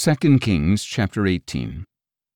2 Kings chapter 18.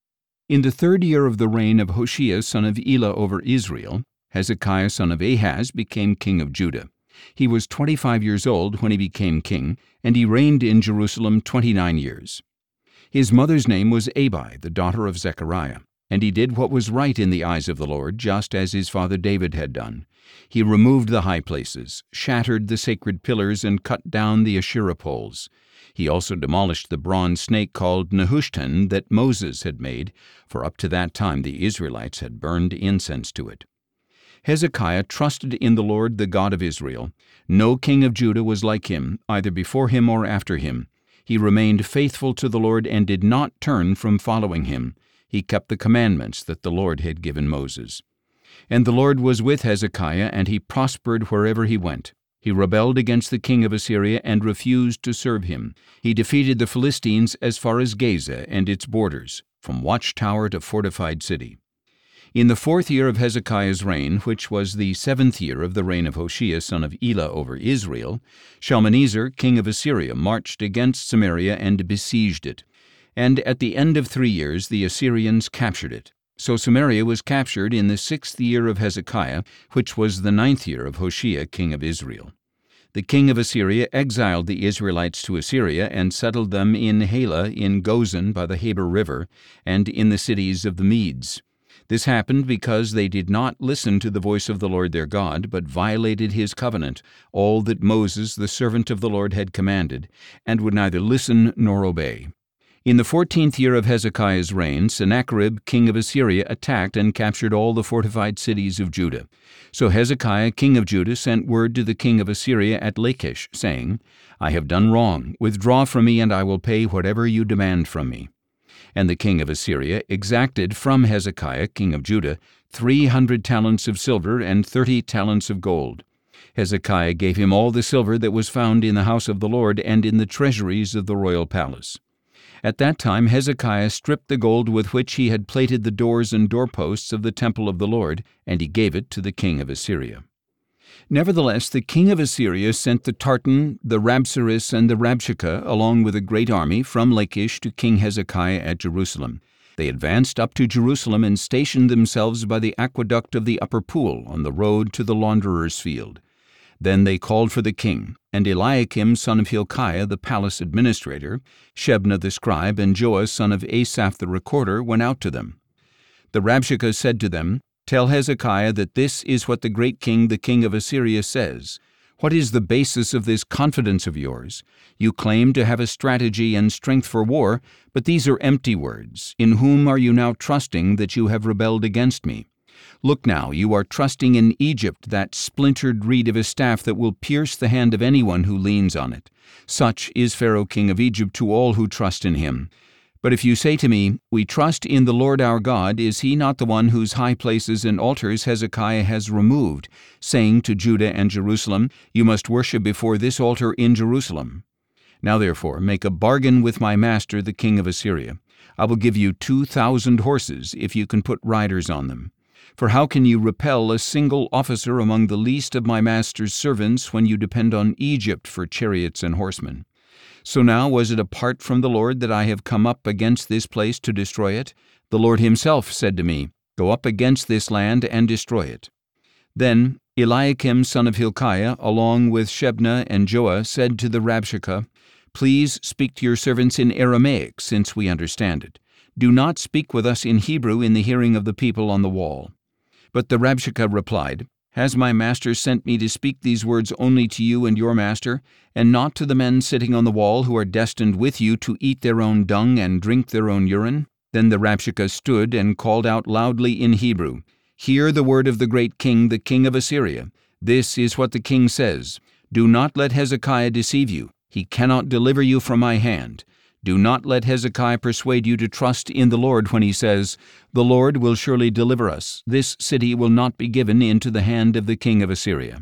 In the 3rd year of the reign of Hoshea son of Elah over Israel, Hezekiah son of Ahaz became king of Judah. He was 25 years old when he became king, and he reigned in Jerusalem 29 years. His mother's name was Abi, the daughter of Zechariah, and he did what was right in the eyes of the Lord, just as his father David had done. He removed the high places, shattered the sacred pillars, and cut down the Asherah poles. He also demolished the bronze snake called Nehushtan that Moses had made, for up to that time the Israelites had burned incense to it. Hezekiah trusted in the Lord, the God of Israel. No king of Judah was like him, either before him or after him. He remained faithful to the Lord and did not turn from following him. He kept the commandments that the Lord had given Moses. And the Lord was with Hezekiah, and he prospered wherever he went. He rebelled against the king of Assyria and refused to serve him. He defeated the Philistines as far as Gaza and its borders, from watchtower to fortified city. In the 4th year of Hezekiah's reign, which was the 7th year of the reign of Hoshea son of Elah over Israel, Shalmaneser king of Assyria marched against Samaria and besieged it. And at the end of 3 years the Assyrians captured it. So Samaria was captured in the 6th year of Hezekiah, which was the 9th year of Hoshea king of Israel. The king of Assyria exiled the Israelites to Assyria and settled them in Halah, in Gozan by the Habor River, and in the cities of the Medes. This happened because they did not listen to the voice of the Lord their God, but violated his covenant, all that Moses, the servant of the Lord, had commanded, and would neither listen nor obey. In the 14th year of Hezekiah's reign, Sennacherib king of Assyria attacked and captured all the fortified cities of Judah. So Hezekiah king of Judah sent word to the king of Assyria at Lachish, saying, "I have done wrong. Withdraw from me, and I will pay whatever you demand from me." And the king of Assyria exacted from Hezekiah king of Judah 300 talents of silver and 30 talents of gold. Hezekiah gave him all the silver that was found in the house of the Lord and in the treasuries of the royal palace. At that time Hezekiah stripped the gold with which he had plated the doors and doorposts of the temple of the Lord, and he gave it to the king of Assyria. Nevertheless, the king of Assyria sent the Tartan, the Rabsaris, and the Rabshakeh, along with a great army, from Lachish to King Hezekiah at Jerusalem. They advanced up to Jerusalem and stationed themselves by the aqueduct of the upper pool on the road to the launderer's field. Then they called for the king, and Eliakim son of Hilkiah the palace administrator, Shebna the scribe, and Joah son of Asaph the recorder went out to them. The Rabshakeh said to them, "Tell Hezekiah that this is what the great king, the king of Assyria, says. What is the basis of this confidence of yours? You claim to have a strategy and strength for war, but these are empty words. In whom are you now trusting that you have rebelled against me? Look now, you are trusting in Egypt, that splintered reed of a staff that will pierce the hand of anyone who leans on it. Such is Pharaoh king of Egypt to all who trust in him. But if you say to me, 'We trust in the Lord our God,' is he not the one whose high places and altars Hezekiah has removed, saying to Judah and Jerusalem, 'You must worship before this altar in Jerusalem'? Now therefore make a bargain with my master the king of Assyria. I will give you 2,000 horses if you can put riders on them. For how can you repel a single officer among the least of my master's servants when you depend on Egypt for chariots and horsemen? So now was it apart from the Lord that I have come up against this place to destroy it? The Lord himself said to me, 'Go up against this land and destroy it.'" Then Eliakim son of Hilkiah, along with Shebna and Joah, said to the Rabshakeh, "Please speak to your servants in Aramaic, since we understand it. Do not speak with us in Hebrew in the hearing of the people on the wall." But the Rabshakeh replied, "Has my master sent me to speak these words only to you and your master, and not to the men sitting on the wall who are destined with you to eat their own dung and drink their own urine?" Then the Rabshakeh stood and called out loudly in Hebrew, "Hear the word of the great king, the king of Assyria. This is what the king says. Do not let Hezekiah deceive you. He cannot deliver you from my hand. Do not let Hezekiah persuade you to trust in the Lord when he says, 'The Lord will surely deliver us. This city will not be given into the hand of the king of Assyria.'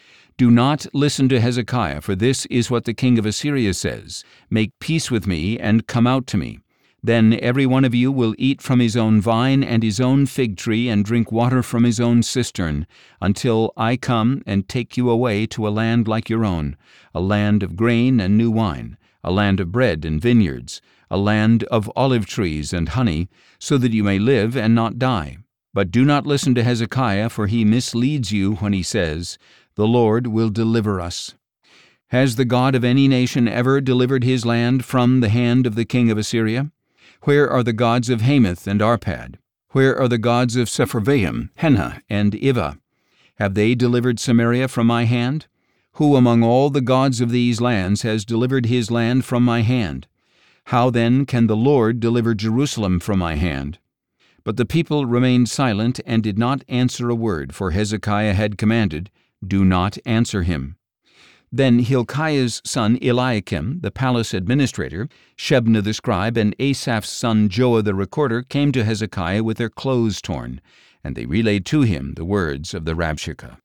Do not listen to Hezekiah, for this is what the king of Assyria says, 'Make peace with me and come out to me. Then every one of you will eat from his own vine and his own fig tree and drink water from his own cistern, until I come and take you away to a land like your own, a land of grain and new wine, a land of bread and vineyards, a land of olive trees and honey, so that you may live and not die. But do not listen to Hezekiah, for he misleads you when he says, 'The Lord will deliver us.' Has the God of any nation ever delivered his land from the hand of the king of Assyria? Where are the gods of Hamath and Arpad? Where are the gods of Sepharvaim, Hena, and Ivah? Have they delivered Samaria from my hand? Who among all the gods of these lands has delivered his land from my hand? How then can the Lord deliver Jerusalem from my hand?" But the people remained silent and did not answer a word, for Hezekiah had commanded, "Do not answer him." Then Hilkiah's son Eliakim, the palace administrator, Shebna the scribe, and Asaph's son Joah the recorder came to Hezekiah with their clothes torn, and they relayed to him the words of the Rabshakeh.